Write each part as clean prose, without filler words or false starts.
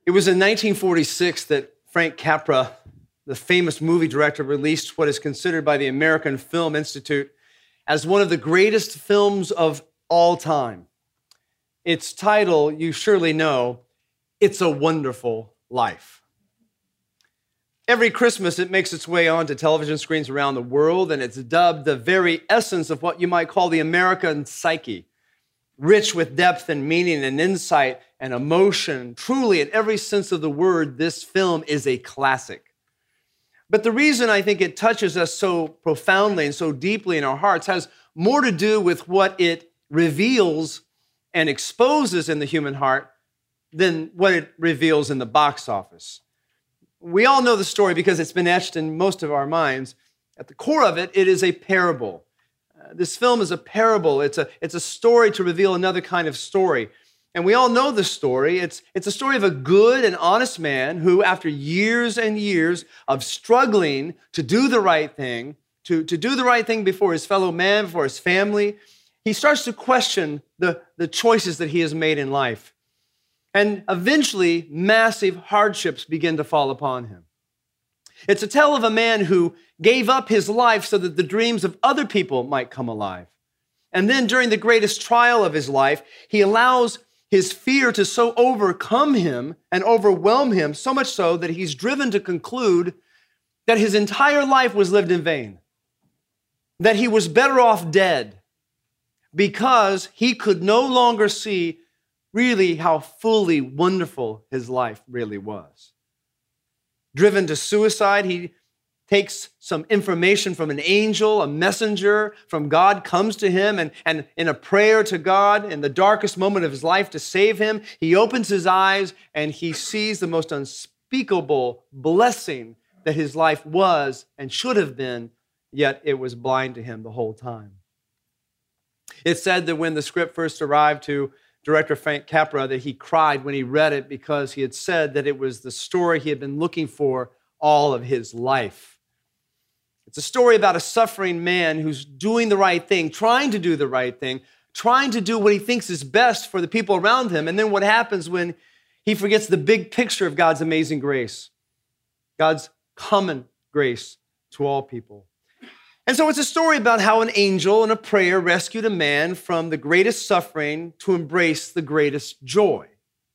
It was in 1946 that Frank Capra, the famous movie director, released what is considered by the American Film Institute as one of the greatest films of all time. Its title, you surely know, It's a Wonderful Life. Every Christmas, it makes its way onto television screens around the world, and it's dubbed the very essence of what you might call the American psyche, rich with depth and meaning and insight and emotion. Truly, in every sense of the word, this film is a classic. But the reason I think it touches us so profoundly and so deeply in our hearts has more to do with what it reveals and exposes in the human heart than what it reveals in the box office. We all know the story because it's been etched in most of our minds. At the core of it, it is a parable. This film is a parable. It's a story to reveal another kind of story. And we all know the story. It's a story of a good and honest man who, after years and years of struggling to do the right thing, to do the right thing before his fellow man, before his family, he starts to question the choices that he has made in life. And eventually, massive hardships begin to fall upon him. It's a tale of a man who gave up his life so that the dreams of other people might come alive. And then during the greatest trial of his life, he allows his fear to so overcome him and overwhelm him, so much so that he's driven to conclude that his entire life was lived in vain, that he was better off dead because he could no longer see really how fully wonderful his life really was. Driven to suicide, he takes some information from an angel, a messenger from God comes to him, and in a prayer to God in the darkest moment of his life to save him, he opens his eyes and he sees the most unspeakable blessing that his life was and should have been, yet it was blind to him the whole time. It's said that when the script first arrived to director Frank Capra, that he cried when he read it because he had said that it was the story he had been looking for all of his life. It's a story about a suffering man who's doing the right thing, trying to do the right thing, trying to do what he thinks is best for the people around him. And then what happens when he forgets the big picture of God's amazing grace, God's common grace to all people. And so it's a story about how an angel in a prayer rescued a man from the greatest suffering to embrace the greatest joy.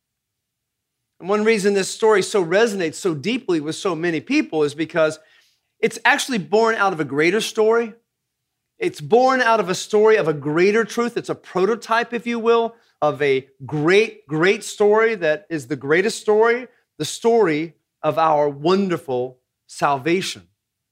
And one reason this story so resonates so deeply with so many people is because it's actually born out of a greater story. It's born out of a story of a greater truth. It's a prototype, if you will, of a great, great story that is the greatest story, the story of our wonderful salvation.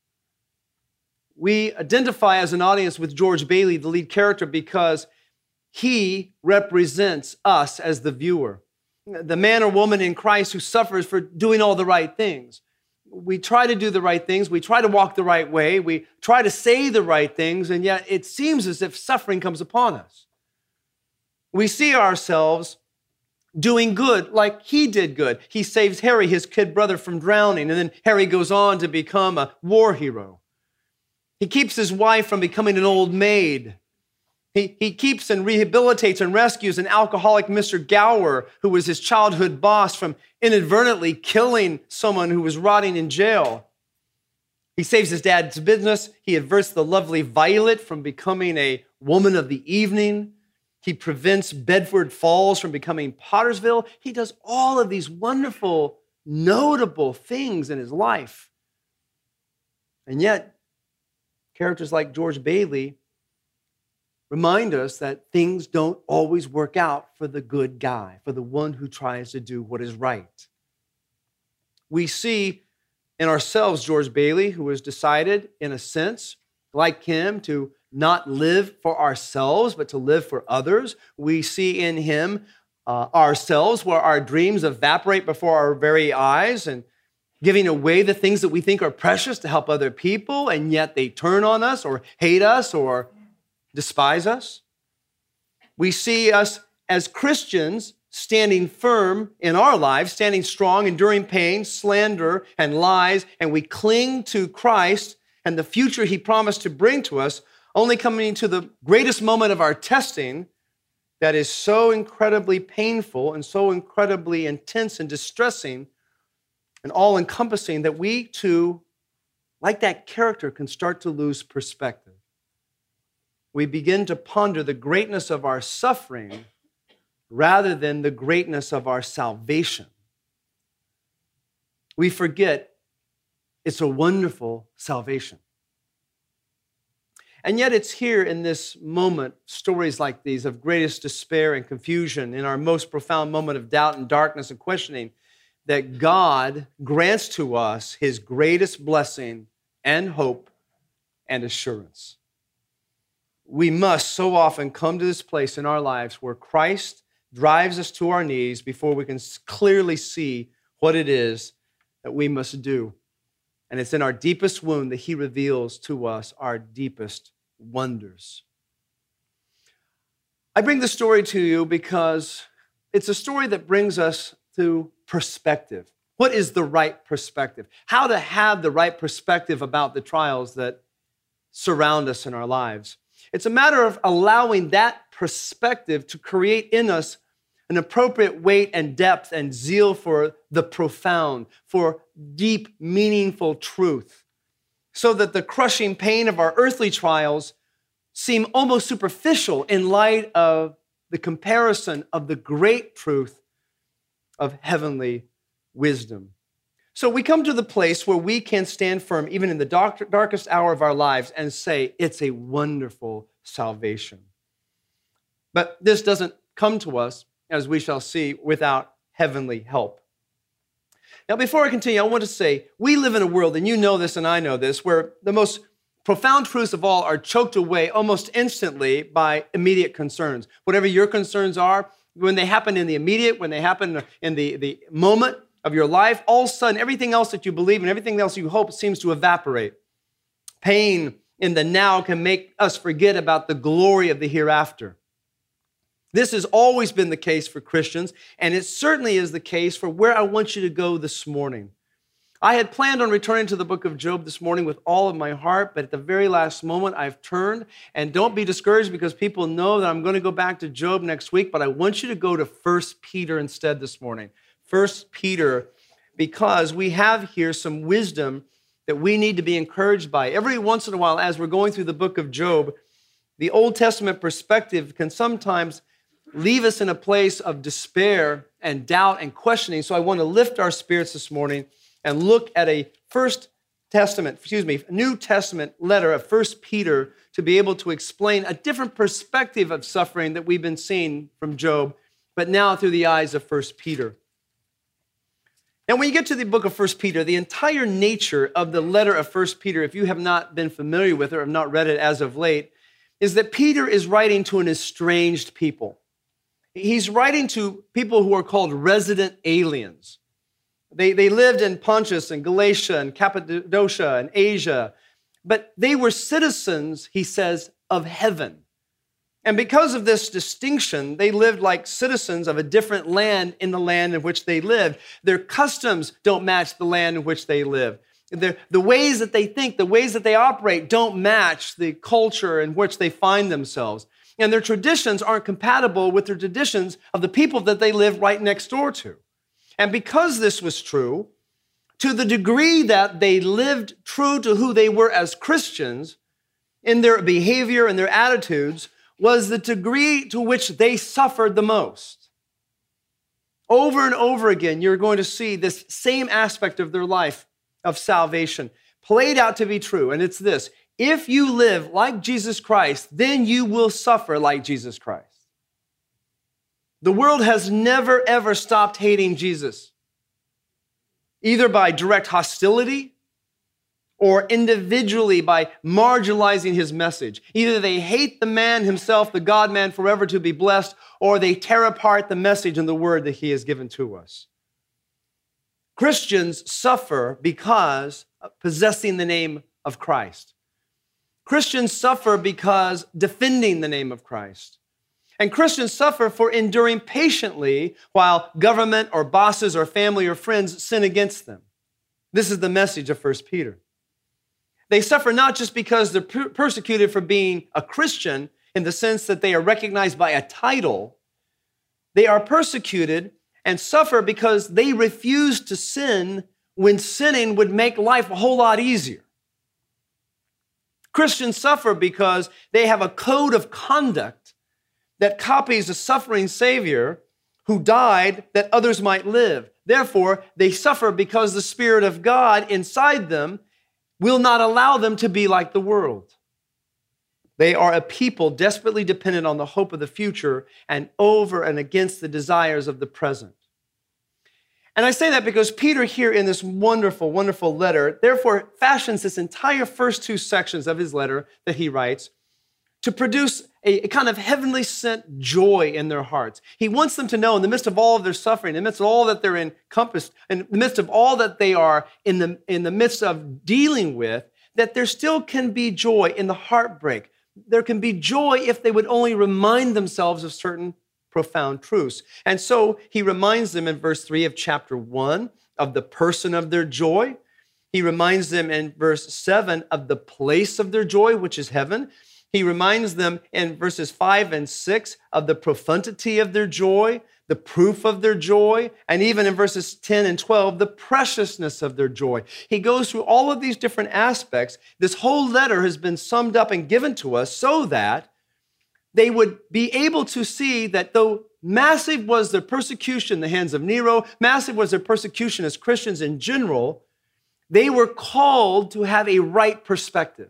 We identify as an audience with George Bailey, the lead character, because he represents us as the viewer. The man or woman in Christ who suffers for doing all the right things. We try to do the right things. We try to walk the right way. We try to say the right things, and yet it seems as if suffering comes upon us. We see ourselves doing good like he did good. He saves Harry, his kid brother, from drowning, and then Harry goes on to become a war hero. He keeps his wife from becoming an old maid. He keeps and rehabilitates and rescues an alcoholic Mr. Gower, who was his childhood boss, from inadvertently killing someone who was rotting in jail. He saves his dad's business. He averts the lovely Violet from becoming a woman of the evening. He prevents Bedford Falls from becoming Pottersville. He does all of these wonderful, notable things in his life. And yet, characters like George Bailey remind us that things don't always work out for the good guy, for the one who tries to do what is right. We see in ourselves George Bailey, who has decided, in a sense, like him, to not live for ourselves, but to live for others. We see in him ourselves where our dreams evaporate before our very eyes and giving away the things that we think are precious to help other people, and yet they turn on us or hate us or despise us. We see us as Christians standing firm in our lives, standing strong, enduring pain, slander, and lies, and we cling to Christ and the future he promised to bring to us, only coming to the greatest moment of our testing that is so incredibly painful and so incredibly intense and distressing and all-encompassing that we too, like that character, can start to lose perspective. We begin to ponder the greatness of our suffering rather than the greatness of our salvation. We forget it's a wonderful salvation. And yet it's here in this moment, stories like these of greatest despair and confusion, in our most profound moment of doubt and darkness and questioning, that God grants to us his greatest blessing and hope and assurance. We must so often come to this place in our lives where Christ drives us to our knees before we can clearly see what it is that we must do. And it's in our deepest wound that he reveals to us our deepest wonders. I bring the story to you because it's a story that brings us to perspective. What is the right perspective? How to have the right perspective about the trials that surround us in our lives. It's a matter of allowing that perspective to create in us an appropriate weight and depth and zeal for the profound, for deep, meaningful truth, so that the crushing pain of our earthly trials seem almost superficial in light of the comparison of the great truth of heavenly wisdom. So we come to the place where we can stand firm, even in the darkest hour of our lives, and say, it's a wonderful salvation. But this doesn't come to us, as we shall see, without heavenly help. Now, before I continue, I want to say, we live in a world, and you know this and I know this, where the most profound truths of all are choked away almost instantly by immediate concerns. Whatever your concerns are, when they happen in the immediate, when they happen in the moment of your life, all of a sudden, everything else that you believe and everything else you hope seems to evaporate. Pain in the now can make us forget about the glory of the hereafter. This has always been the case for Christians, and it certainly is the case for where I want you to go this morning. I had planned on returning to the book of Job this morning with all of my heart, but at the very last moment, I've turned. And don't be discouraged because people know that I'm going to go back to Job next week, but I want you to go to 1 Peter instead this morning. 1 Peter, because we have here some wisdom that we need to be encouraged by. Every once in a while, as we're going through the book of Job, the Old Testament perspective can sometimes leave us in a place of despair and doubt and questioning. So I want to lift our spirits this morning and look at a New Testament letter of 1 Peter to be able to explain a different perspective of suffering that we've been seeing from Job, but now through the eyes of 1 Peter. Now, when you get to the book of 1 Peter, the entire nature of the letter of 1 Peter, if you have not been familiar with it or have not read it as of late, is that Peter is writing to an estranged people. He's writing to people who are called resident aliens. They lived in Pontus and Galatia and Cappadocia and Asia, but they were citizens, he says, of heaven. And because of this distinction, they lived like citizens of a different land in the land in which they lived. Their customs don't match the land in which they live. The ways that they think, the ways that they operate don't match the culture in which they find themselves. And their traditions aren't compatible with the traditions of the people that they live right next door to. And because this was true, to the degree that they lived true to who they were as Christians in their behavior and their attitudes, was the degree to which they suffered the most. Over and over again, you're going to see this same aspect of their life of salvation played out to be true. And it's this: if you live like Jesus Christ, then you will suffer like Jesus Christ. The world has never, ever stopped hating Jesus, either by direct hostility or individually by marginalizing his message. Either they hate the man himself, the God-man forever to be blessed, or they tear apart the message and the word that he has given to us. Christians suffer because of possessing the name of Christ. Christians suffer because defending the name of Christ. And Christians suffer for enduring patiently while government or bosses or family or friends sin against them. This is the message of 1 Peter. They suffer not just because they're persecuted for being a Christian in the sense that they are recognized by a title, They are persecuted and suffer because they refuse to sin when sinning would make life a whole lot easier. Christians suffer because they have a code of conduct that copies a suffering Savior who died that others might live. Therefore, they suffer because the Spirit of God inside them will not allow them to be like the world. They are a people desperately dependent on the hope of the future and over and against the desires of the present. And I say that because Peter here in this wonderful, wonderful letter, therefore fashions this entire first two sections of his letter that he writes to produce a kind of heavenly sent joy in their hearts. He wants them to know in the midst of all of their suffering, in the midst of all that they're encompassed, in the midst of all that they are in the midst of dealing with, that there still can be joy in the heartbreak. There can be joy if they would only remind themselves of certain profound truths. And so he reminds them in verse 3 of chapter 1 of the person of their joy. He reminds them in verse 7 of the place of their joy, which is heaven. He reminds them in verses 5 and 6 of the profundity of their joy, the proof of their joy, and even in verses 10 and 12, the preciousness of their joy. He goes through all of these different aspects. This whole letter has been summed up and given to us so that they would be able to see that though massive was their persecution in the hands of Nero, massive was their persecution as Christians in general, they were called to have a right perspective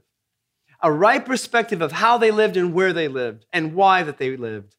of how they lived and where they lived and why that they lived.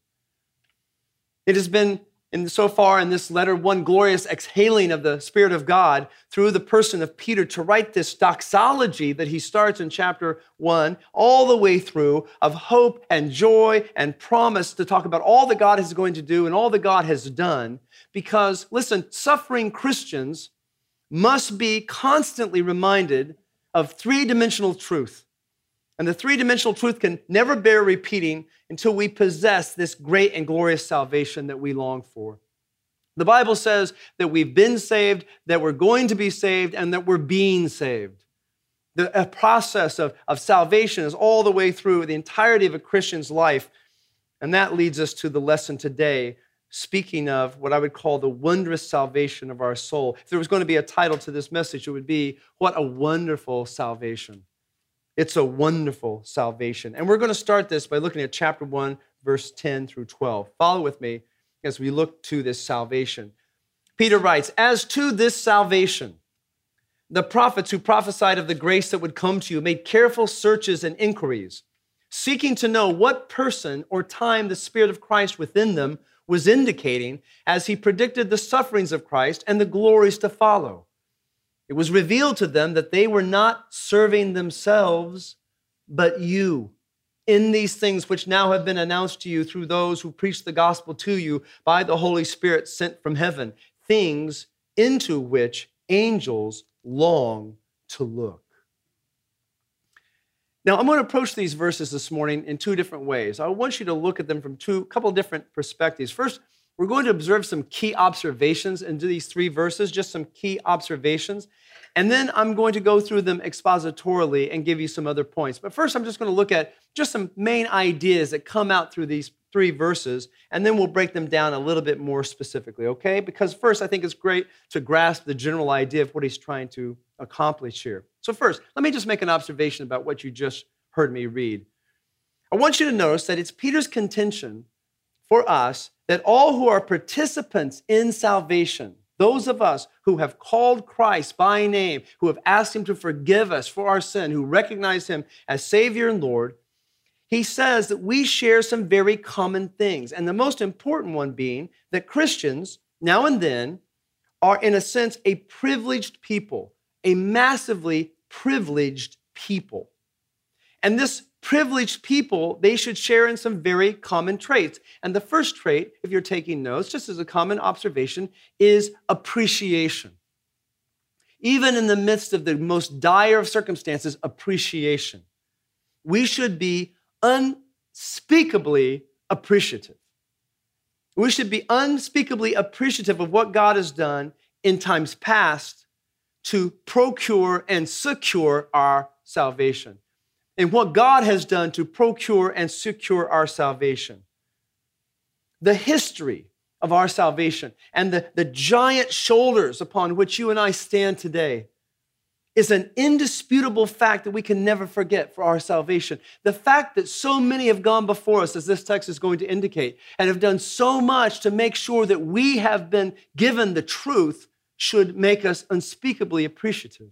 It has been, so far in this letter, one glorious exhaling of the Spirit of God through the person of Peter to write this doxology that he starts in chapter 1 all the way through of hope and joy and promise to talk about all that God is going to do and all that God has done. Because, listen, suffering Christians must be constantly reminded of three-dimensional truth. And the three-dimensional truth can never bear repeating until we possess this great and glorious salvation that we long for. The Bible says that we've been saved, that we're going to be saved, and that we're being saved. The process of salvation is all the way through the entirety of a Christian's life. And that leads us to the lesson today, speaking of what I would call the wondrous salvation of our soul. If there was going to be a title to this message, it would be, What a Wonderful Salvation. It's a wonderful salvation. And we're going to start this by looking at chapter 1, verse 10 through 12. Follow with me as we look to this salvation. Peter writes, "As to this salvation, the prophets who prophesied of the grace that would come to you made careful searches and inquiries, seeking to know what person or time the Spirit of Christ within them was indicating as he predicted the sufferings of Christ and the glories to follow. It was revealed to them that they were not serving themselves, but you, in these things which now have been announced to you through those who preach the gospel to you by the Holy Spirit sent from heaven, things into which angels long to look." Now, I'm going to approach these verses this morning in two different ways. I want you to look at them from a couple of different perspectives. First, we're going to observe some key observations into these three verses, just some key observations. And then I'm going to go through them expositorily and give you some other points. But first, I'm just going to look at just some main ideas that come out through these three verses, and then we'll break them down a little bit more specifically, okay? Because first, I think it's great to grasp the general idea of what he's trying to accomplish here. So first, let me just make an observation about what you just heard me read. I want you to notice that it's Peter's contention for us that all who are participants in salvation, those of us who have called Christ by name, who have asked him to forgive us for our sin, who recognize him as Savior and Lord, he says that we share some very common things. And the most important one being that Christians, now and then, are in a sense a privileged people, a massively privileged people. And this privileged people, they should share in some very common traits. And the first trait, if you're taking notes, just as a common observation, is appreciation. Even in the midst of the most dire of circumstances, appreciation. We should be unspeakably appreciative. We should be unspeakably appreciative of what God has done in times past to procure and secure our salvation, and what God has done to procure and secure our salvation. The history of our salvation and the giant shoulders upon which you and I stand today is an indisputable fact that we can never forget for our salvation. The fact that so many have gone before us, as this text is going to indicate, and have done so much to make sure that we have been given the truth should make us unspeakably appreciative.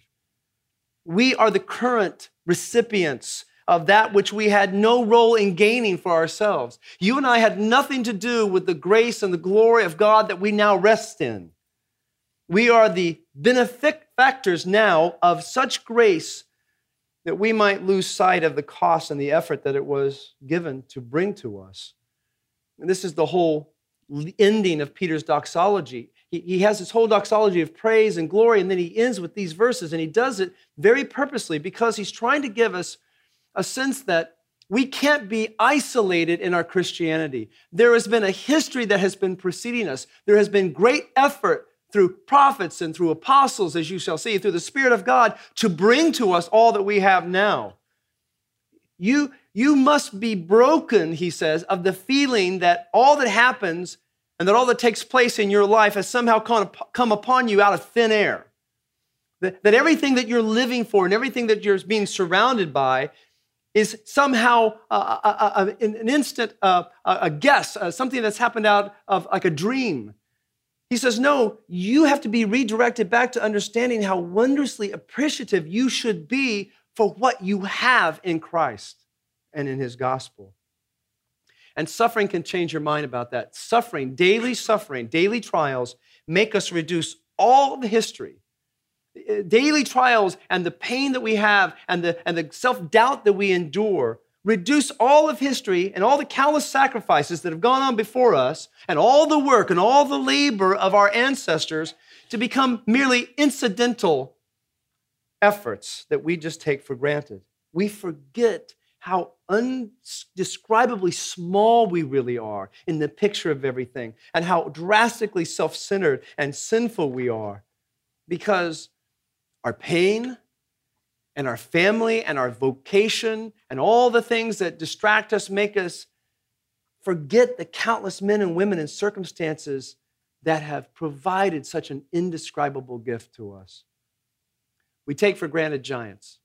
We are the current recipients of that which we had no role in gaining for ourselves. You and I had nothing to do with the grace and the glory of God that we now rest in. We are the benefactors now of such grace that we might lose sight of the cost and the effort that it was given to bring to us. And this is the whole ending of Peter's doxology. He has this whole doxology of praise and glory, and then he ends with these verses, and he does it very purposely because he's trying to give us a sense that we can't be isolated in our Christianity. There has been a history that has been preceding us. There has been great effort through prophets and through apostles, as you shall see, through the Spirit of God, to bring to us all that we have now. You must be broken, he says, of the feeling that all that happens and that all that takes place in your life has somehow come upon you out of thin air. That everything that you're living for and everything that you're being surrounded by is somehow an instant, a guess, something that's happened out of like a dream. He says, no, you have to be redirected back to understanding how wondrously appreciative you should be for what you have in Christ and in his gospel. And suffering can change your mind about that. Suffering, daily trials make us reduce all the history. Daily trials and the pain that we have and the self-doubt that we endure reduce all of history and all the countless sacrifices that have gone on before us and all the work and all the labor of our ancestors to become merely incidental efforts that we just take for granted. We forget how undescribably small we really are in the picture of everything and how drastically self-centered and sinful we are because our pain and our family and our vocation and all the things that distract us make us forget the countless men and women and circumstances that have provided such an indescribable gift to us. We take for granted giants.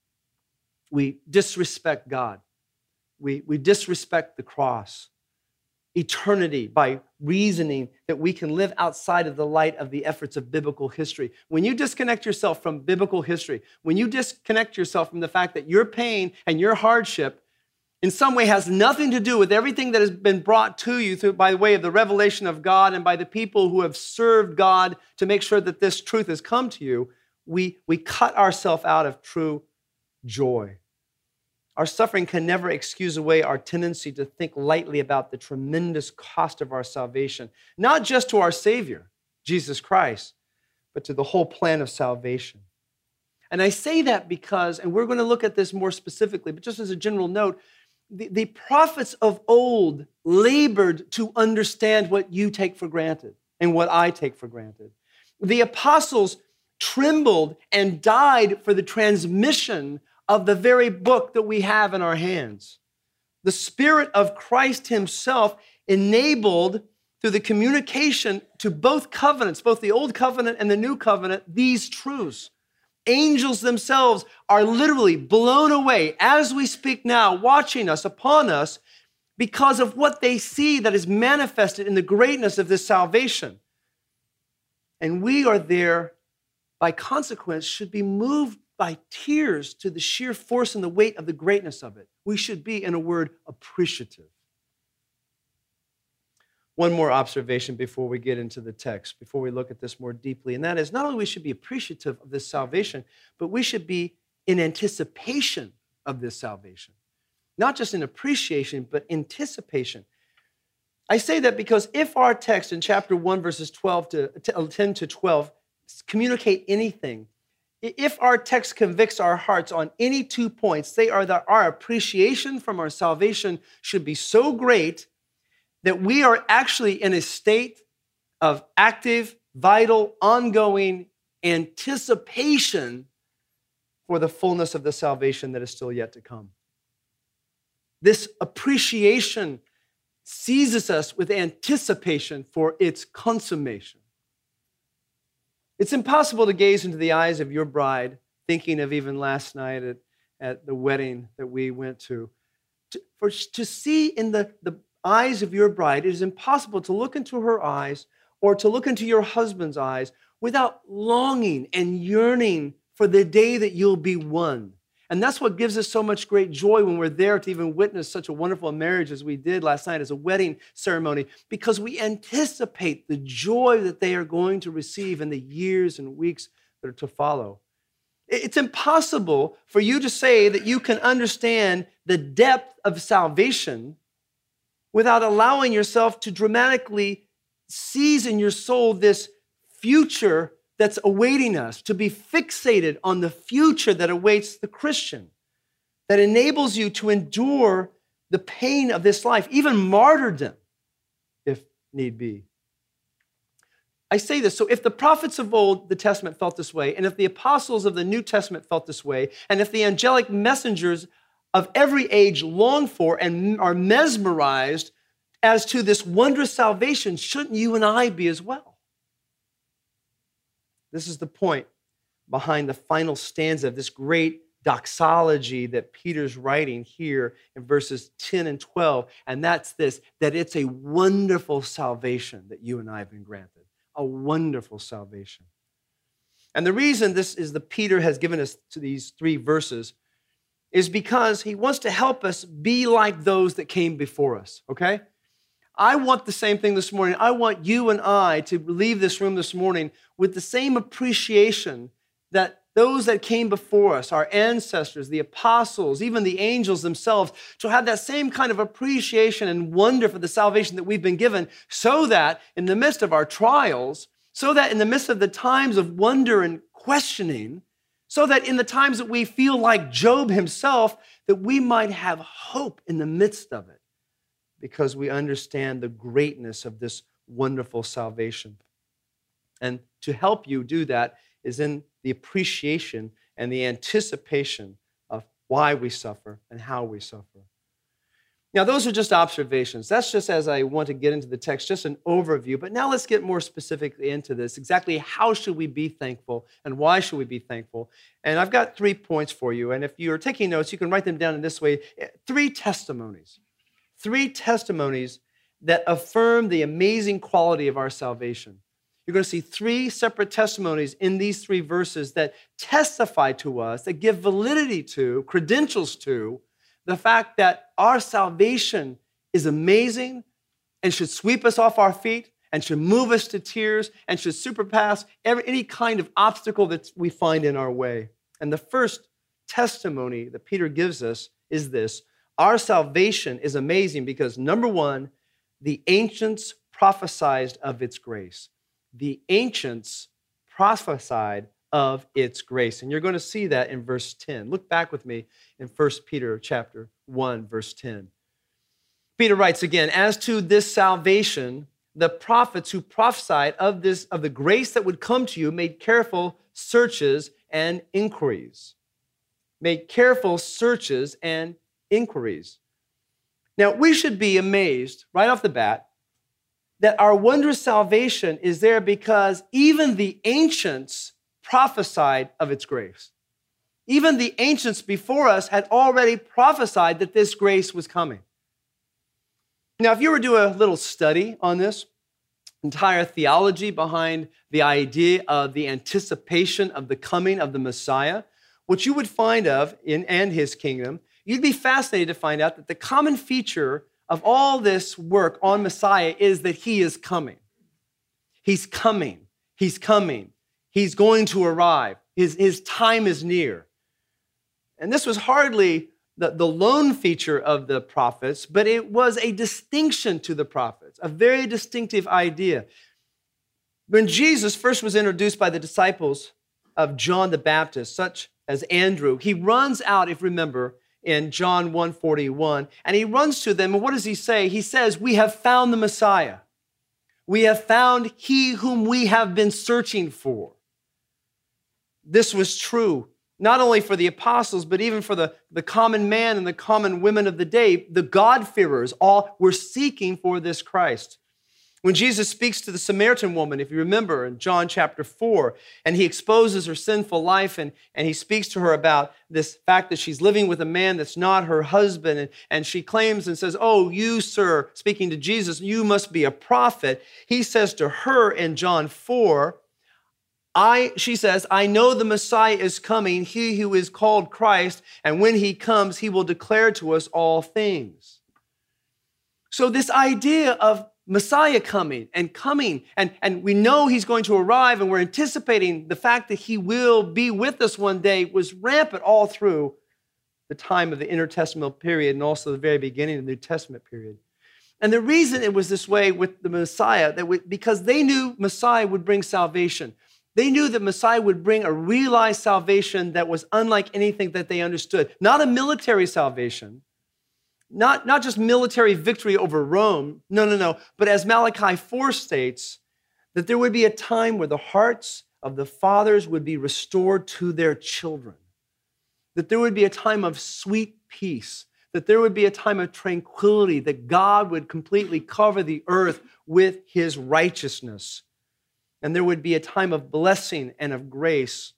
We disrespect God. We disrespect the cross. Eternity by reasoning that we can live outside of the light of the efforts of biblical history. When you disconnect yourself from biblical history, when you disconnect yourself from the fact that your pain and your hardship in some way has nothing to do with everything that has been brought to you by way of the revelation of God and by the people who have served God to make sure that this truth has come to you, we cut ourselves out of true joy. Our suffering can never excuse away our tendency to think lightly about the tremendous cost of our salvation, not just to our Savior, Jesus Christ, but to the whole plan of salvation. And I say that because, and we're going to look at this more specifically, but just as a general note, the prophets of old labored to understand what you take for granted and what I take for granted. The apostles trembled and died for the transmission of the very book that we have in our hands. The Spirit of Christ himself enabled, through the communication to both covenants, both the Old Covenant and the New Covenant, these truths. Angels themselves are literally blown away as we speak now, watching us, upon us, because of what they see that is manifested in the greatness of this salvation. And we are there, by consequence, should be moved by tears to the sheer force and the weight of the greatness of it. We should be, in a word, appreciative. One more observation before we get into the text, before we look at this more deeply, and that is not only we should be appreciative of this salvation, but we should be in anticipation of this salvation. Not just in appreciation, but anticipation. I say that because if our text in chapter 1, verses 10 to 12 communicate anything, if our text convicts our hearts on any 2 points, they are that our appreciation from our salvation should be so great that we are actually in a state of active, vital, ongoing anticipation for the fullness of the salvation that is still yet to come. This appreciation seizes us with anticipation for its consummation. It's impossible to gaze into the eyes of your bride, thinking of even last night at the wedding that we went to. To see in the eyes of your bride, it is impossible to look into her eyes or to look into your husband's eyes without longing and yearning for the day that you'll be one. And that's what gives us so much great joy when we're there to even witness such a wonderful marriage as we did last night as a wedding ceremony, because we anticipate the joy that they are going to receive in the years and weeks that are to follow. It's impossible for you to say that you can understand the depth of salvation without allowing yourself to dramatically seize in your soul this future that's awaiting us, to be fixated on the future that awaits the Christian, that enables you to endure the pain of this life, even martyrdom, if need be. I say this, so if the prophets of old, the Testament, felt this way, and if the apostles of the New Testament felt this way, and if the angelic messengers of every age long for and are mesmerized as to this wondrous salvation, shouldn't you and I be as well? This is the point behind the final stanza of this great doxology that Peter's writing here in verses 10 and 12, and that's this, that it's a wonderful salvation that you and I have been granted, a wonderful salvation. And the reason this is the Peter has given us to these 3 verses is because he wants to help us be like those that came before us, okay? I want the same thing this morning. I want you and I to leave this room this morning with the same appreciation that those that came before us, our ancestors, the apostles, even the angels themselves, to have that same kind of appreciation and wonder for the salvation that we've been given, so that in the midst of our trials, so that in the midst of the times of wonder and questioning, so that in the times that we feel like Job himself, that we might have hope in the midst of it, because we understand the greatness of this wonderful salvation. And to help you do that is in the appreciation and the anticipation of why we suffer and how we suffer. Now, those are just observations. That's just as I want to get into the text, just an overview. But now let's get more specifically into this. Exactly how should we be thankful and why should we be thankful? And I've got 3 points for you. And if you're taking notes, you can write them down in this way. 3 testimonies. 3 testimonies that affirm the amazing quality of our salvation. You're going to see 3 separate testimonies in these 3 verses that testify to us, that give validity to, credentials to, the fact that our salvation is amazing and should sweep us off our feet and should move us to tears and should surpass any kind of obstacle that we find in our way. And the first testimony that Peter gives us is this: our salvation is amazing because, number 1, the ancients prophesied of its grace. The ancients prophesied of its grace. And you're going to see that in verse 10. Look back with me in 1 Peter chapter 1, verse 10. Peter writes again, as to this salvation, the prophets who prophesied of the grace that would come to you made careful searches and inquiries. Made careful searches and inquiries. Now, we should be amazed right off the bat that our wondrous salvation is there because even the ancients prophesied of its grace. Even the ancients before us had already prophesied that this grace was coming. Now, if you were to do a little study on this, entire theology behind the idea of the anticipation of the coming of the Messiah, what you would find of in and his kingdom, you'd be fascinated to find out that the common feature of all this work on Messiah is that he is coming. He's coming. He's coming. He's going to arrive. His time is near. And this was hardly the lone feature of the prophets, but it was a distinction to the prophets, a very distinctive idea. When Jesus first was introduced by the disciples of John the Baptist, such as Andrew, he runs out, if you remember, in John 1:41, and he runs to them, and what does he say? He says, we have found the Messiah. We have found he whom we have been searching for. This was true not only for the apostles, but even for the common man and the common women of the day, the God-fearers, all were seeking for this Christ. When Jesus speaks to the Samaritan woman, if you remember in John chapter 4, and he exposes her sinful life and he speaks to her about this fact that she's living with a man that's not her husband, and she claims and says, "Oh, you, sir," speaking to Jesus, "you must be a prophet." He says to her in John 4, she says, "I know the Messiah is coming, he who is called Christ, and when he comes, he will declare to us all things." So this idea of Messiah coming, and we know he's going to arrive, and we're anticipating the fact that he will be with us one day was rampant all through the time of the intertestamental period and also the very beginning of the New Testament period. And the reason it was this way with the Messiah, because they knew Messiah would bring salvation. They knew that Messiah would bring a realized salvation that was unlike anything that they understood. Not a military salvation, not just military victory over Rome, no. But as Malachi 4 states, that there would be a time where the hearts of the fathers would be restored to their children. That there would be a time of sweet peace. That there would be a time of tranquility. That God would completely cover the earth with his righteousness. And there would be a time of blessing and of grace.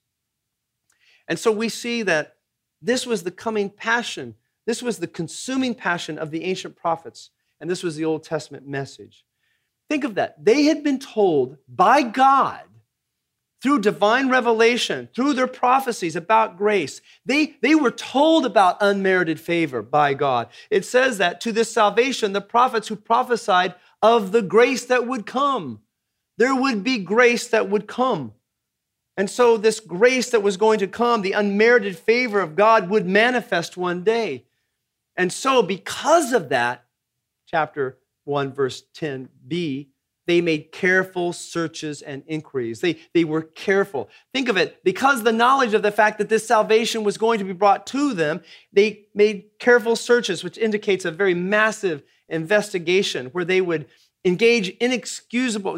And so we see that this was the coming passion. This was the consuming passion of the ancient prophets, and this was the Old Testament message. Think of that. They had been told by God through divine revelation, through their prophecies about grace. They were told about unmerited favor by God. It says that to this salvation, the prophets who prophesied of the grace that would come. There would be grace that would come. And so this grace that was going to come, the unmerited favor of God, would manifest one day. And so because of that, chapter 1, verse 10b, they made careful searches and inquiries. They were careful. Think of it, because the knowledge of the fact that this salvation was going to be brought to them, they made careful searches, which indicates a very massive investigation where they would engage inexhaustible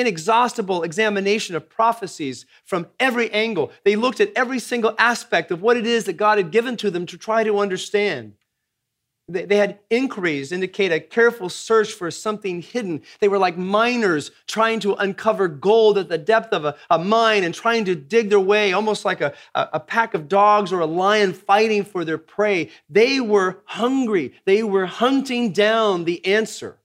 examination of prophecies from every angle. They looked at every single aspect of what it is that God had given to them to try to understand. They had inquiries, indicate a careful search for something hidden. They were like miners trying to uncover gold at the depth of a mine and trying to dig their way, almost like a pack of dogs or a lion fighting for their prey. They were hungry. They were hunting down the answer.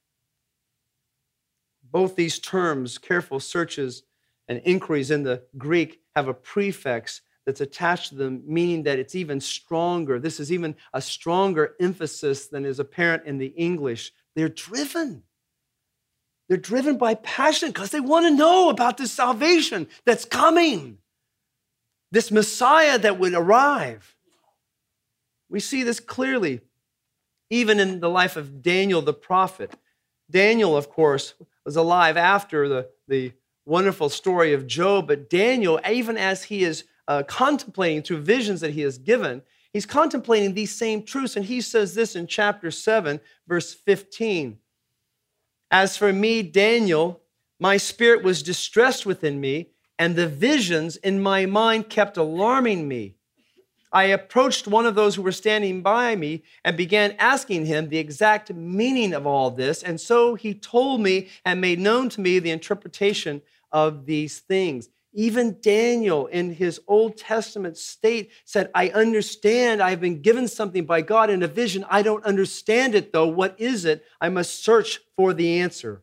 Both these terms, careful searches and inquiries in the Greek, have a prefix that's attached to them, meaning that it's even stronger. This is even a stronger emphasis than is apparent in the English. They're driven. They're driven by passion because they want to know about this salvation that's coming, this Messiah that would arrive. We see this clearly even in the life of Daniel the prophet. Daniel, of course, was alive after the wonderful story of Job, but Daniel, even as he is contemplating through visions that he has given, he's contemplating these same truths, and he says this in chapter 7, verse 15. "As for me, Daniel, my spirit was distressed within me, and the visions in my mind kept alarming me. I approached one of those who were standing by me and began asking him the exact meaning of all this, and so he told me and made known to me the interpretation of these things." Even Daniel in his Old Testament state said, "I understand, I've been given something by God in a vision. I don't understand it though. What is it? I must search for the answer."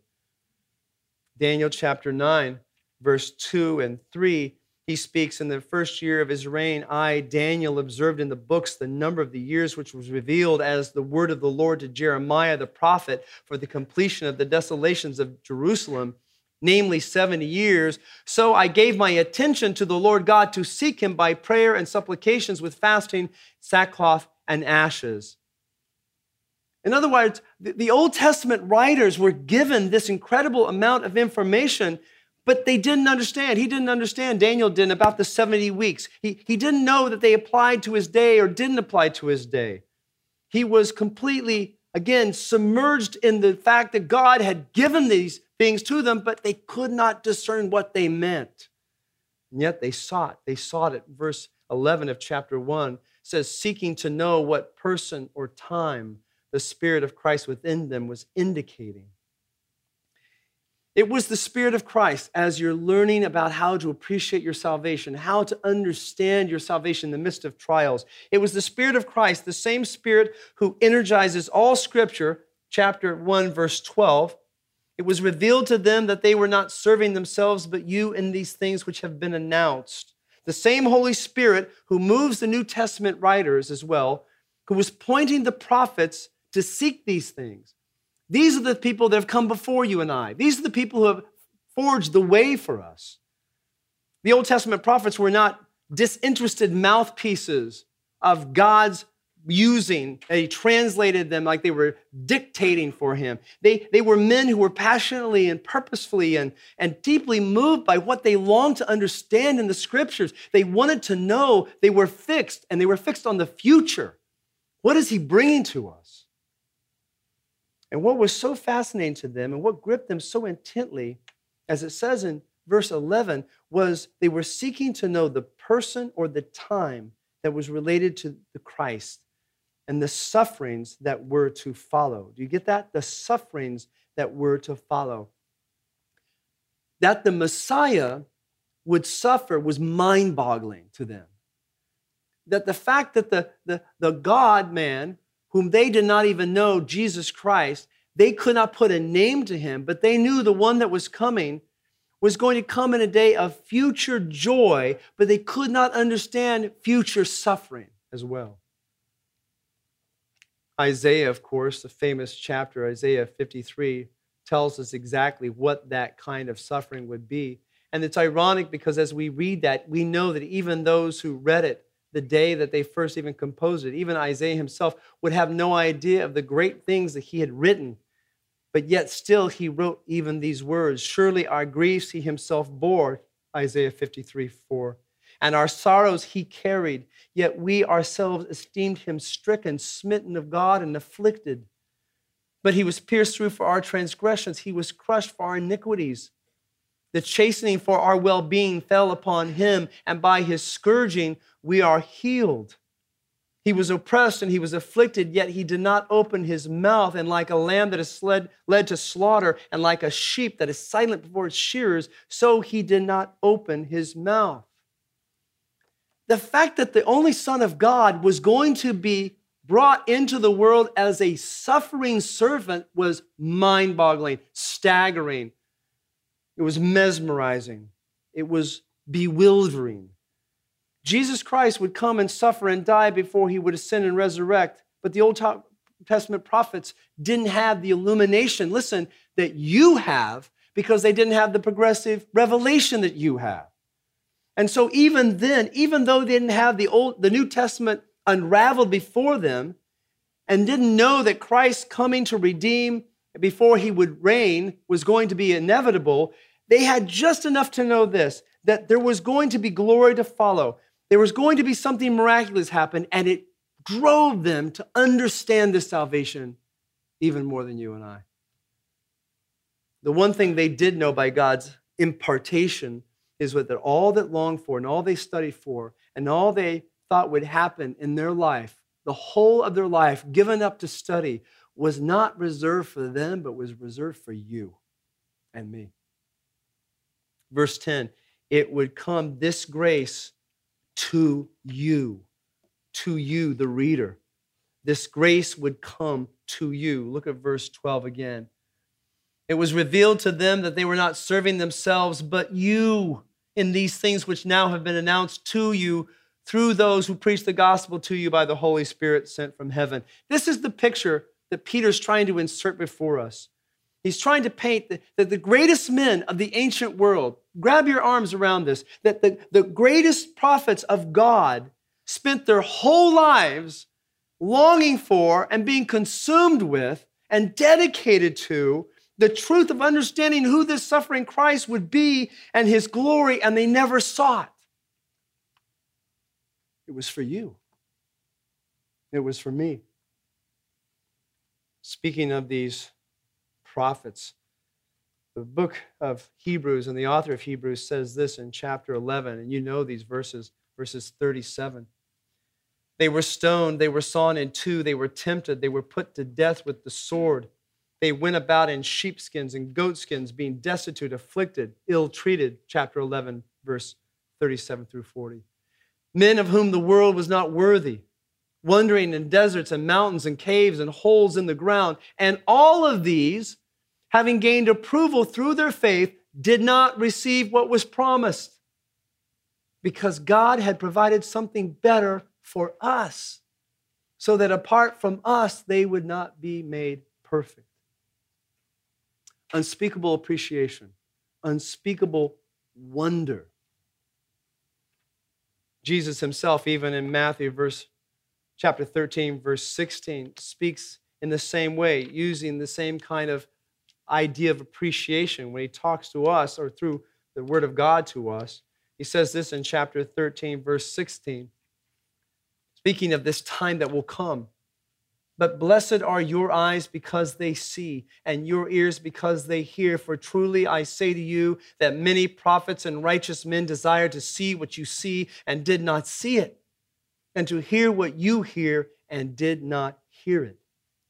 Daniel chapter 9, verse 2 and 3, he speaks, "In the first year of his reign, I, Daniel, observed in the books the number of the years which was revealed as the word of the Lord to Jeremiah the prophet for the completion of the desolations of Jerusalem, namely 70 years. So I gave my attention to the Lord God to seek him by prayer and supplications with fasting, sackcloth, and ashes." In other words, the Old Testament writers were given this incredible amount of information, but they didn't understand. He didn't understand, Daniel didn't, about the 70 weeks. He didn't know that they applied to his day or didn't apply to his day. He was completely, again, submerged in the fact that God had given these things to them, but they could not discern what they meant. And yet they sought it. Verse 11 of chapter 1 says, seeking to know what person or time the Spirit of Christ within them was indicating. It was the Spirit of Christ as you're learning about how to appreciate your salvation, how to understand your salvation in the midst of trials. It was the Spirit of Christ, the same Spirit who energizes all Scripture, chapter 1, verse 12. It was revealed to them that they were not serving themselves, but you in these things which have been announced. The same Holy Spirit who moves the New Testament writers as well, who was pointing the prophets to seek these things. These are the people that have come before you and I. These are the people who have forged the way for us. The Old Testament prophets were not disinterested mouthpieces of God's using. He translated them like they were dictating for him. They were men who were passionately and purposefully and deeply moved by what they longed to understand in the Scriptures. They wanted to know. They were fixed, and they were fixed on the future. What is he bringing to us? And what was so fascinating to them and what gripped them so intently, as it says in verse 11, was they were seeking to know the person or the time that was related to the Christ and the sufferings that were to follow. Do you get that? The sufferings that were to follow. That the Messiah would suffer was mind-boggling to them. That the fact that the God-man, whom they did not even know, Jesus Christ, they could not put a name to him, but they knew the one that was coming was going to come in a day of future joy, but they could not understand future suffering as well. Isaiah, of course, the famous chapter, Isaiah 53, tells us exactly what that kind of suffering would be. And it's ironic because as we read that, we know that even those who read it the day that they first even composed it, even Isaiah himself would have no idea of the great things that he had written. But yet still he wrote even these words, surely our griefs he himself bore, Isaiah 53:4, and our sorrows he carried, yet we ourselves esteemed him stricken, smitten of God, and afflicted. But he was pierced through for our transgressions, he was crushed for our iniquities. The chastening for our well-being fell upon him, and by his scourging we are healed. He was oppressed and he was afflicted, yet he did not open his mouth. And like a lamb that is led to slaughter, and like a sheep that is silent before its shearers, so he did not open his mouth. The fact that the only Son of God was going to be brought into the world as a suffering servant was mind-boggling, staggering. It was mesmerizing. It was bewildering. Jesus Christ would come and suffer and die before he would ascend and resurrect. But the Old Testament prophets didn't have the illumination, listen, that you have, because they didn't have the progressive revelation that you have. And so even then, even though they didn't have the New Testament unraveled before them and didn't know that Christ coming to redeem before he would reign was going to be inevitable, they had just enough to know this, that there was going to be glory to follow. There was going to be something miraculous happen, and it drove them to understand this salvation even more than you and I. The one thing they did know by God's impartation is that all that longed for and all they studied for and all they thought would happen in their life, the whole of their life given up to study, was not reserved for them, but was reserved for you and me. Verse 10, it would come this grace to you, the reader. This grace would come to you. Look at verse 12 again. It was revealed to them that they were not serving themselves, but you in these things which now have been announced to you through those who preach the gospel to you by the Holy Spirit sent from heaven. This is the picture that Peter's trying to insert before us. He's trying to paint that the greatest men of the ancient world, grab your arms around this, that the greatest prophets of God spent their whole lives longing for and being consumed with and dedicated to the truth of understanding who this suffering Christ would be and his glory, and they never saw it. It was for you. It was for me. Speaking of these prophets, the book of Hebrews and the author of Hebrews says this in chapter 11, and you know these verses, verses 37. They were stoned, they were sawn in two, they were tempted, they were put to death with the sword. They went about in sheepskins and goatskins, being destitute, afflicted, ill-treated, chapter 11, verse 37 through 40. Men of whom the world was not worthy, wandering in deserts and mountains and caves and holes in the ground. And all of these, having gained approval through their faith, did not receive what was promised, because God had provided something better for us, so that apart from us, they would not be made perfect. Unspeakable appreciation, unspeakable wonder. Jesus himself, even in Matthew chapter 13, verse 16, speaks in the same way, using the same kind of idea of appreciation when he talks to us or through the word of God to us. He says this in chapter 13, verse 16, speaking of this time that will come. But blessed are your eyes because they see, and your ears because they hear. For truly I say to you that many prophets and righteous men desired to see what you see and did not see it, and to hear what you hear and did not hear it.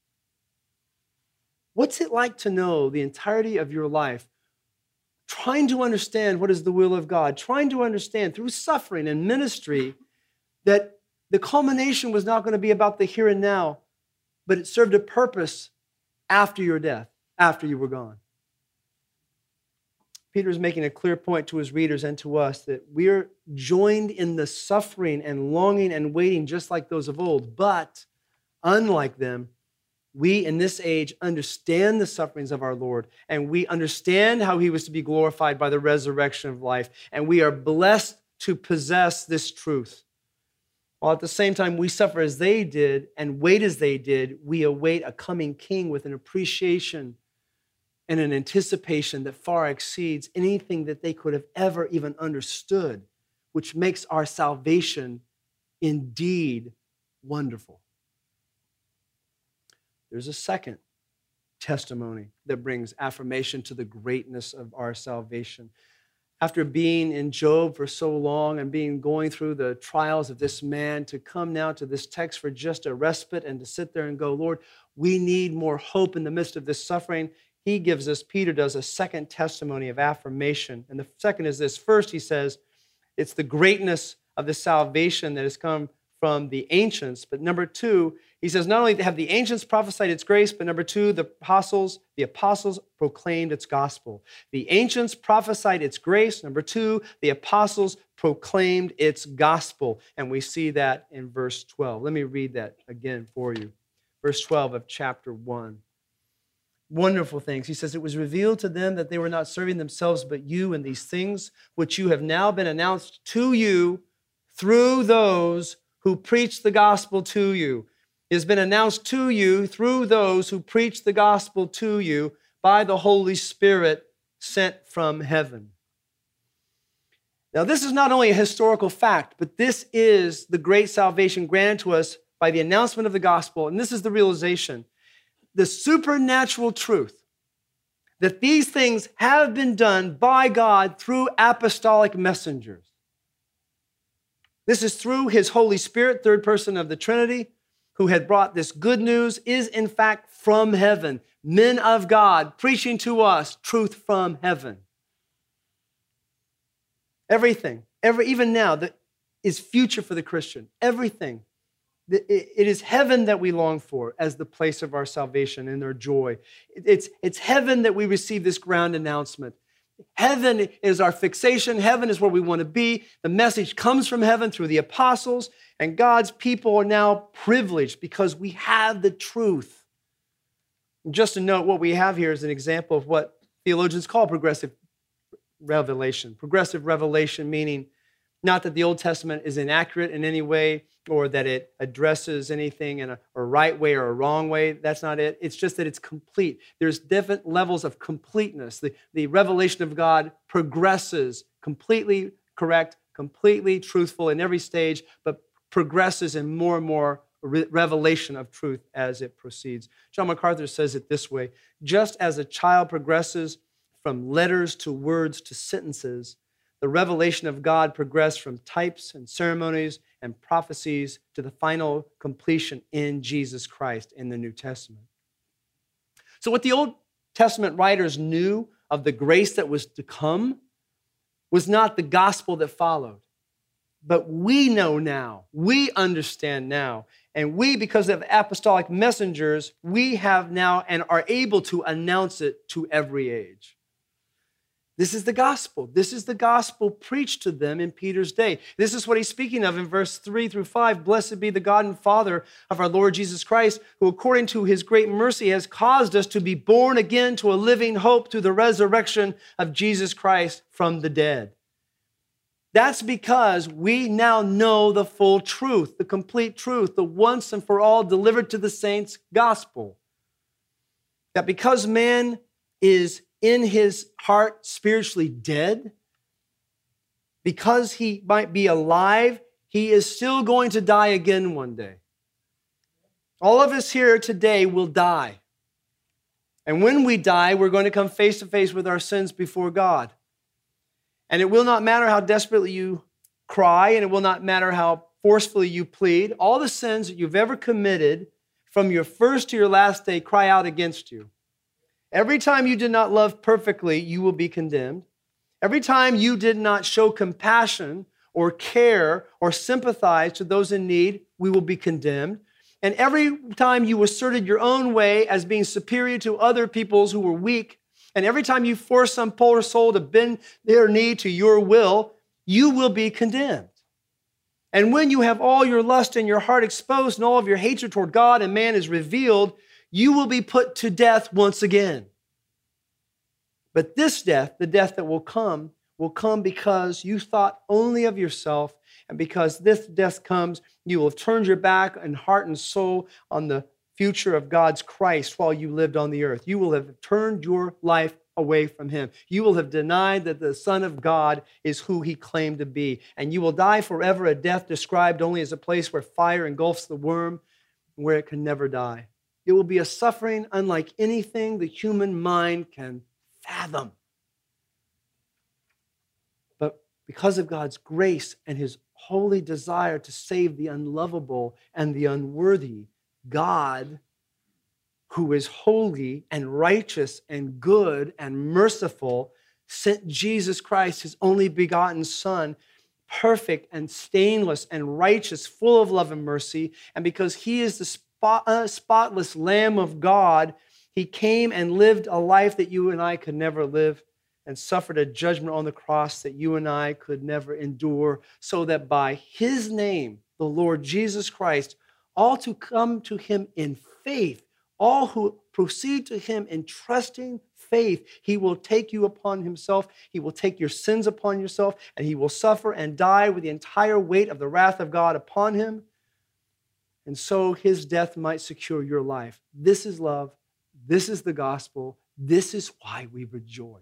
What's it like to know the entirety of your life, trying to understand what is the will of God, trying to understand through suffering and ministry that the culmination was not going to be about the here and now, but it served a purpose after your death, after you were gone. Peter is making a clear point to his readers and to us that we're joined in the suffering and longing and waiting just like those of old, but unlike them, we in this age understand the sufferings of our Lord, and we understand how he was to be glorified by the resurrection of life, and we are blessed to possess this truth. While at the same time we suffer as they did and wait as they did, we await a coming king with an appreciation and an anticipation that far exceeds anything that they could have ever even understood, which makes our salvation indeed wonderful. There's a second testimony that brings affirmation to the greatness of our salvation. After being in Job for so long and going through the trials of this man, to come now to this text for just a respite and to sit there and go, Lord, we need more hope in the midst of this suffering. Peter does a second testimony of affirmation. And the second is this. First, he says, it's the greatness of the salvation that has come from the ancients. But number two, he says, not only have the ancients prophesied its grace, but number two, the apostles proclaimed its gospel. The ancients prophesied its grace. Number two, the apostles proclaimed its gospel. And we see that in verse 12. Let me read that again for you. Verse 12 of chapter 1. Wonderful things. He says, it was revealed to them that they were not serving themselves, but you, and these things which you have now been announced to you through those who preach the gospel to you. It has been announced to you through those who preach the gospel to you by the Holy Spirit sent from heaven. Now, this is not only a historical fact, but this is the great salvation granted to us by the announcement of the gospel. And this is the realization, the supernatural truth that these things have been done by God through apostolic messengers. This is through his Holy Spirit, third person of the Trinity, who had brought this good news, is in fact from heaven. Men of God preaching to us truth from heaven. Everything, even now, that is future for the Christian. Everything. It is heaven that we long for as the place of our salvation and our joy. It's heaven that we receive this ground announcement. Heaven is our fixation. Heaven is where we want to be. The message comes from heaven through the apostles, and God's people are now privileged because we have the truth. And just to note, what we have here is an example of what theologians call progressive revelation. Progressive revelation meaning not that the Old Testament is inaccurate in any way or that it addresses anything in a right way or a wrong way. That's not it. It's just that it's complete. There's different levels of completeness. The revelation of God progresses completely correct, completely truthful in every stage, but progresses in more and more revelation of truth as it proceeds. John MacArthur says it this way: just as a child progresses from letters to words to sentences, the revelation of God progressed from types and ceremonies and prophecies to the final completion in Jesus Christ in the New Testament. So what the Old Testament writers knew of the grace that was to come was not the gospel that followed. But we know now, we understand now, and we, because of apostolic messengers, we have now and are able to announce it to every age. This is the gospel. This is the gospel preached to them in Peter's day. This is what he's speaking of in verse 3 through 5. Blessed be the God and Father of our Lord Jesus Christ, who according to his great mercy has caused us to be born again to a living hope through the resurrection of Jesus Christ from the dead. That's because we now know the full truth, the complete truth, the once and for all delivered to the saints gospel. That because man is in his heart spiritually dead, because he might be alive, he is still going to die again one day. All of us here today will die. And when we die, we're going to come face to face with our sins before God. And it will not matter how desperately you cry, and it will not matter how forcefully you plead. All the sins that you've ever committed from your first to your last day cry out against you. Every time you did not love perfectly, you will be condemned. Every time you did not show compassion or care or sympathize to those in need, we will be condemned. And every time you asserted your own way as being superior to other people's who were weak, and every time you force some poor soul to bend their knee to your will, you will be condemned. And when you have all your lust in your heart exposed and all of your hatred toward God and man is revealed, you will be put to death once again. But this death, the death that will come because you thought only of yourself, and because this death comes, you will have turned your back and heart and soul on the future of God's Christ while you lived on the earth. You will have turned your life away from him. You will have denied that the Son of God is who he claimed to be, and you will die forever a death described only as a place where fire engulfs the worm, where it can never die. It will be a suffering unlike anything the human mind can fathom. But because of God's grace and his holy desire to save the unlovable and the unworthy, God, who is holy and righteous and good and merciful, sent Jesus Christ, his only begotten Son, perfect and stainless and righteous, full of love and mercy. And because he is the spotless Lamb of God, he came and lived a life that you and I could never live, and suffered a judgment on the cross that you and I could never endure, so that by his name, the Lord Jesus Christ, all to come to him in faith, all who proceed to him in trusting faith, he will take you upon himself. He will take your sins upon yourself, and he will suffer and die with the entire weight of the wrath of God upon him. And so his death might secure your life. This is love. This is the gospel. This is why we rejoice.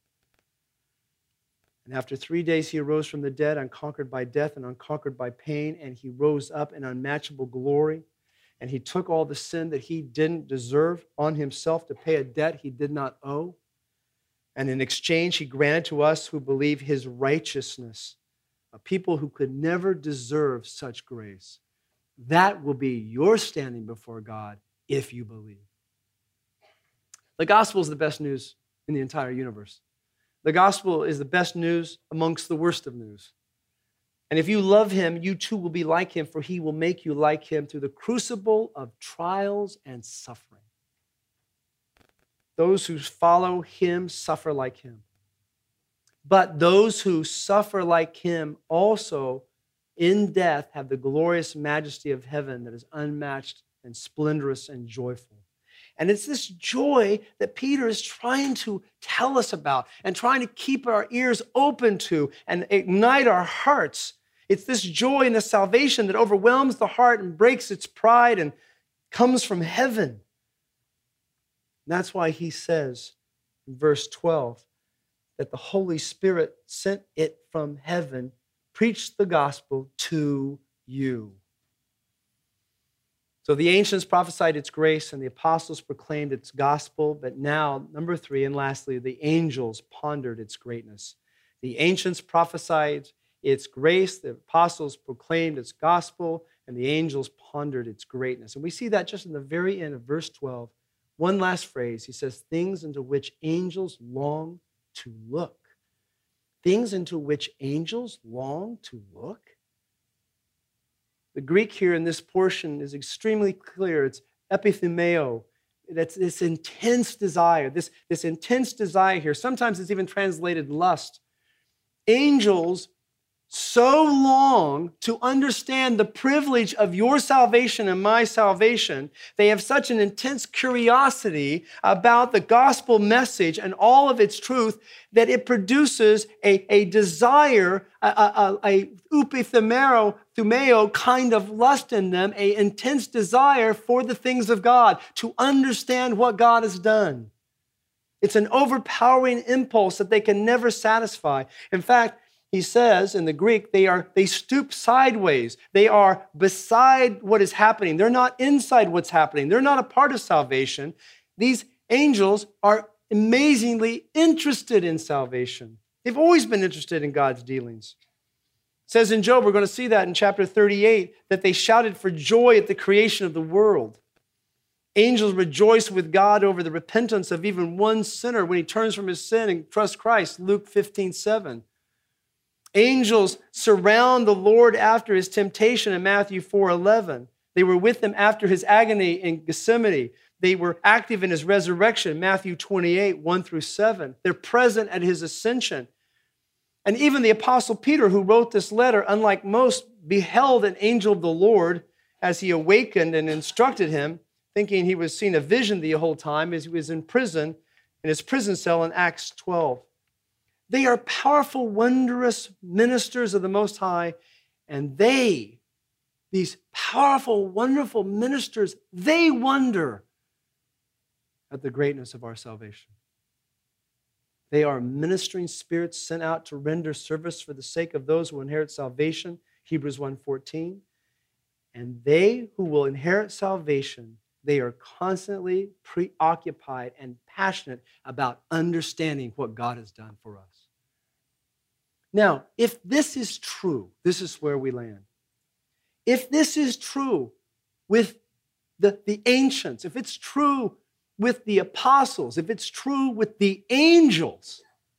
And after 3 days, he arose from the dead, unconquered by death and unconquered by pain, and he rose up in unmatchable glory. And he took all the sin that he didn't deserve on himself to pay a debt he did not owe. And in exchange, he granted to us who believe his righteousness, a people who could never deserve such grace. That will be your standing before God if you believe. The gospel is the best news in the entire universe. The gospel is the best news amongst the worst of news. And if you love him, you too will be like him, for he will make you like him through the crucible of trials and suffering. Those who follow him suffer like him. But those who suffer like him also in death have the glorious majesty of heaven that is unmatched and splendorous and joyful. And it's this joy that Peter is trying to tell us about and trying to keep our ears open to and ignite our hearts. It's this joy in the salvation that overwhelms the heart and breaks its pride and comes from heaven. And that's why he says in verse 12 that the Holy Spirit sent it from heaven, preached the gospel to you. So the ancients prophesied its grace and the apostles proclaimed its gospel. But now, number 3, and lastly, the angels pondered its greatness. The ancients prophesied its grace, the apostles proclaimed its gospel, and the angels pondered its greatness. And we see that just in the very end of verse 12. One last phrase. He says, things into which angels long to look. Things into which angels long to look. The Greek here in this portion is extremely clear. It's epithumeo. That's this intense desire, this intense desire here. Sometimes it's even translated lust. Angels so long to understand the privilege of your salvation and my salvation. They have such an intense curiosity about the gospel message and all of its truth that it produces a desire, a thumeo kind of lust in them, an intense desire for the things of God, to understand what God has done. It's an overpowering impulse that they can never satisfy. In fact, he says in the Greek, they stoop sideways. They are beside what is happening. They're not inside what's happening. They're not a part of salvation. These angels are amazingly interested in salvation. They've always been interested in God's dealings. It says in Job, we're going to see that in chapter 38, that they shouted for joy at the creation of the world. Angels rejoice with God over the repentance of even one sinner when he turns from his sin and trusts Christ, Luke 15:7. Angels surround the Lord after his temptation in Matthew 4:11. They were with him after his agony in Gethsemane. They were active in his resurrection, Matthew 28, 1-7. They're present at his ascension. And even the Apostle Peter, who wrote this letter, unlike most, beheld an angel of the Lord as he awakened and instructed him, thinking he was seeing a vision the whole time as he was in prison, in his prison cell in Acts 12. They are powerful, wondrous ministers of the Most High, and these powerful, wonderful ministers, they wonder at the greatness of our salvation. They are ministering spirits sent out to render service for the sake of those who inherit salvation, Hebrews 1:14. And they who will inherit salvation, they are constantly preoccupied and passionate about understanding what God has done for us. Now, if this is true, this is where we land. If this is true with the ancients, if it's true with the apostles, if it's true with the angels,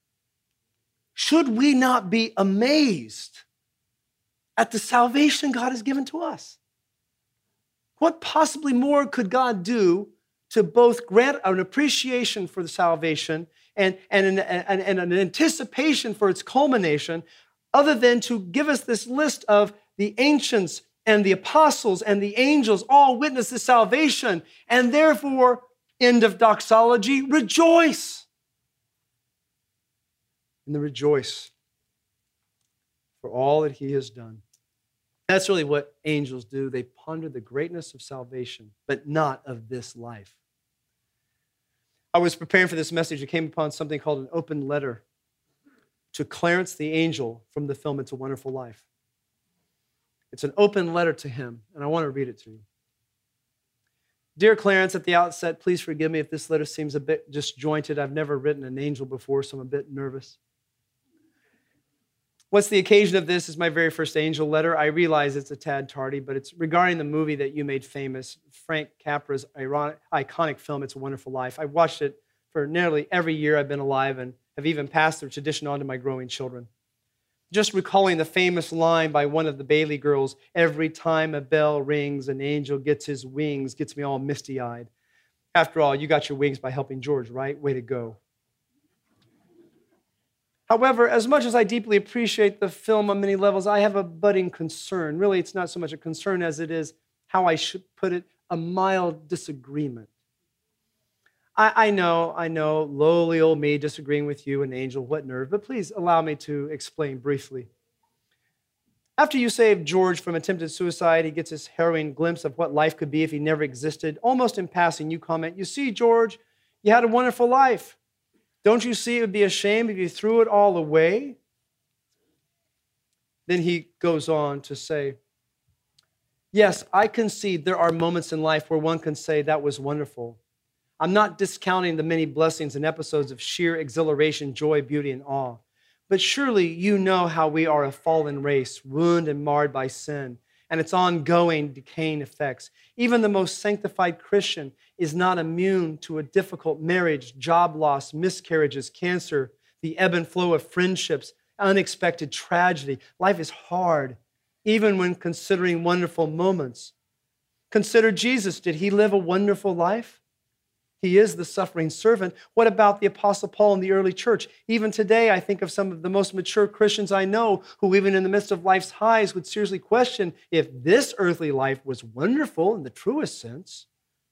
should we not be amazed at the salvation God has given to us? What possibly more could God do to both grant an appreciation for the salvation and an anticipation for its culmination, other than to give us this list of the ancients and the apostles and the angels all witness the salvation, and therefore, end of doxology, rejoice. And the rejoice for all that he has done. That's really what angels do. They ponder the greatness of salvation, but not of this life. I was preparing for this message. I came upon something called an open letter to Clarence the angel from the film It's a Wonderful Life. It's an open letter to him, and I want to read it to you. Dear Clarence, at the outset, please forgive me if this letter seems a bit disjointed. I've never written an angel before, so I'm a bit nervous. What's the occasion of this? Is my very first angel letter. I realize it's a tad tardy, but it's regarding the movie that you made famous, Frank Capra's iconic film, It's a Wonderful Life. I've watched it for nearly every year I've been alive and have even passed the tradition on to my growing children. Just recalling the famous line by one of the Bailey girls, every time a bell rings, an angel gets his wings, gets me all misty-eyed. After all, you got your wings by helping George, right? Way to go. However, as much as I deeply appreciate the film on many levels, I have a budding concern. Really, it's not so much a concern as it is, how I should put it, a mild disagreement. I know, lowly old me disagreeing with you, an angel, what nerve, but please allow me to explain briefly. After you saved George from attempted suicide, he gets this harrowing glimpse of what life could be if he never existed. Almost in passing, you comment, you see, George, you had a wonderful life. Don't you see it would be a shame if you threw it all away? Then he goes on to say, yes, I concede there are moments in life where one can say that was wonderful. I'm not discounting the many blessings and episodes of sheer exhilaration, joy, beauty, and awe. But surely you know how we are a fallen race, ruined and marred by sin and its ongoing decaying effects. Even the most sanctified Christian is not immune to a difficult marriage, job loss, miscarriages, cancer, the ebb and flow of friendships, unexpected tragedy. Life is hard, even when considering wonderful moments. Consider Jesus. Did he live a wonderful life? He is the suffering servant. What about the Apostle Paul in the early church? Even today, I think of some of the most mature Christians I know who, even in the midst of life's highs, would seriously question if this earthly life was wonderful in the truest sense.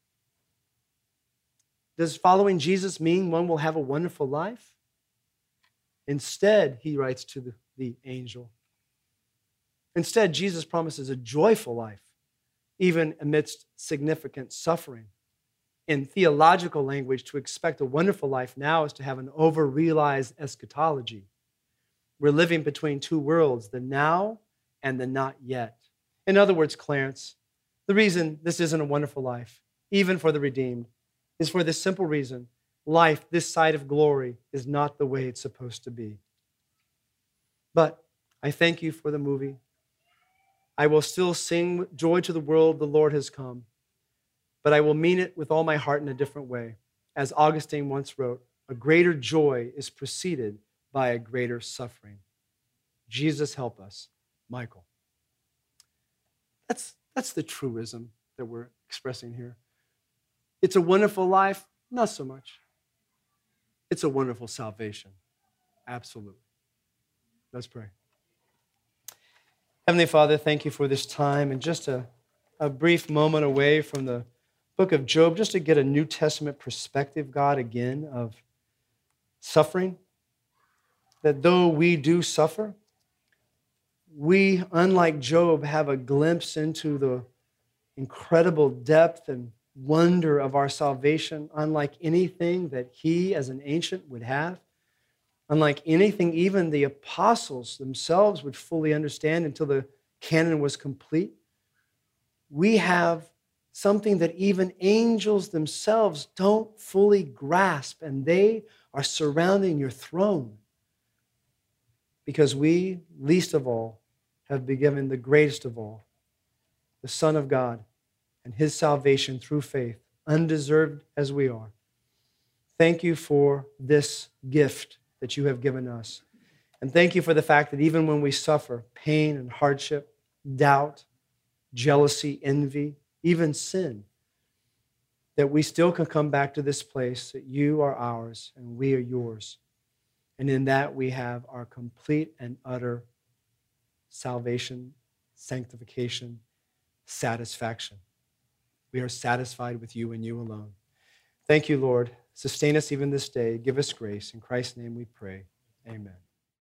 Does following Jesus mean one will have a wonderful life? Instead, he writes to the angel, instead, Jesus promises a joyful life, even amidst significant suffering. In theological language, to expect a wonderful life now is to have an over-realized eschatology. We're living between two worlds, the now and the not yet. In other words, Clarence, the reason this isn't a wonderful life, even for the redeemed, is for this simple reason: life this side of glory is not the way it's supposed to be. But I thank you for the movie. I will still sing joy to the world, the Lord has come. But I will mean it with all my heart in a different way. As Augustine once wrote, a greater joy is preceded by a greater suffering. Jesus help us, Michael. That's the truism that we're expressing here. It's a wonderful life, not so much. It's a wonderful salvation, absolutely. Let's pray. Heavenly Father, thank you for this time and just a brief moment away from the book of Job, just to get a New Testament perspective, God, again, of suffering. That though we do suffer, we, unlike Job, have a glimpse into the incredible depth and wonder of our salvation, unlike anything that he, as an ancient, would have, unlike anything even the apostles themselves would fully understand until the canon was complete. We have something that even angels themselves don't fully grasp, and they are surrounding your throne because we, least of all, have been given the greatest of all, the Son of God and his salvation through faith, undeserved as we are. Thank you for this gift that you have given us. And thank you for the fact that even when we suffer pain and hardship, doubt, jealousy, envy, even sin, that we still can come back to this place that you are ours and we are yours. And in that we have our complete and utter salvation, sanctification, satisfaction. We are satisfied with you and you alone. Thank you, Lord. Sustain us even this day. Give us grace. In Christ's name we pray. Amen.